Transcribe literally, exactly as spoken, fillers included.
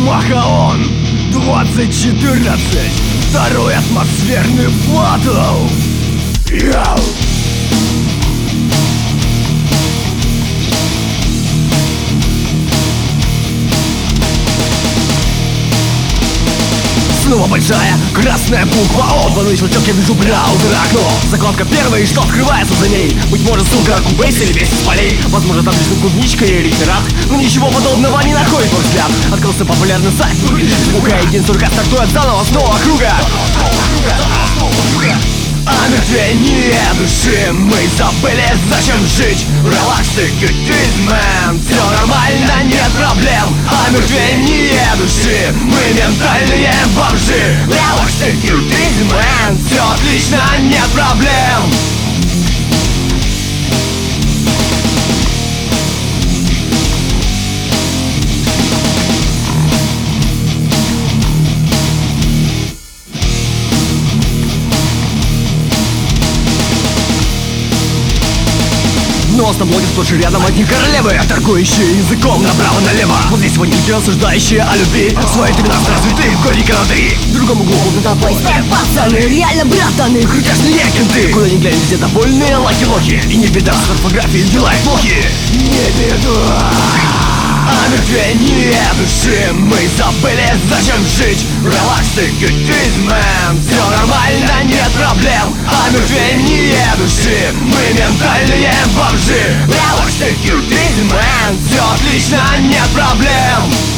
Махаон двадцать четырнадцать. Второй атмосферный батл. Йоу! Снова большая красная буква О. Двойной щелчок, я вижу браузер окно. Закладка первая, и что скрывается за ней? Быть может, ссылка Кубейс или весь из полей. Возможно, там лишь клубничка или реферат. Но ничего подобного не находит мой взгляд. Открылся популярный сайт Фейсбука, и день сурка стартует заново с нового круга. Омертвение души, мы забыли, зачем жить. Релакс и кютизм, все нормально, нет проблем. Омертвение души, мы ментальные бомжи. Релакс и кютизм, все отлично, нет проблем. Нос на блоге сплошь и рядом одни королевы, торгующие языком направо-налево. Вот здесь вот люди, рассуждающие о любви. Свои тринадцать развитые, горника на три. В другом углу будут толпой стоят пацаны, реально братаны, крутяшные кенты. Куда ни глянь, везде довольные лаки-локи. И не беда, с орфографией дела их плохи. Не беда. Омертвение души, мы забыли, зачем жить. Релакс и кютизм, все нормально, нет проблем. Омертвение души, мы ментальные бомжи. Релакс и кютизм, все отлично, нет проблем.